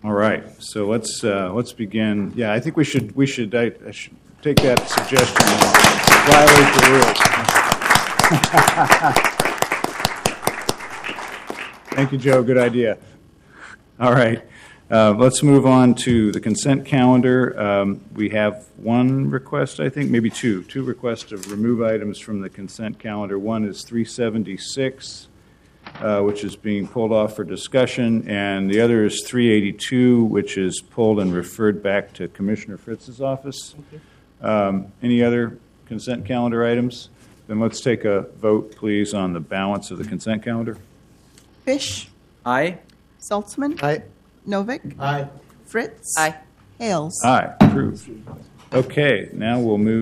All right, so let's begin. Yeah, I think I should take that suggestion and violate the rules. Thank you, Joe. Good idea. All right, let's move on to the consent calendar. We have one request, I think, maybe two requests to remove items from the consent calendar. One is 376. Which is being pulled off for discussion, and the other is 382, which is pulled and referred back to Commissioner Fritz's office. Any other consent calendar items? Then let's take a vote, please, on the balance of the consent calendar. Fish. Aye. Saltzman. Aye. Novick. Aye. Fritz. Aye. Hales. Aye, approved. Okay, now we'll move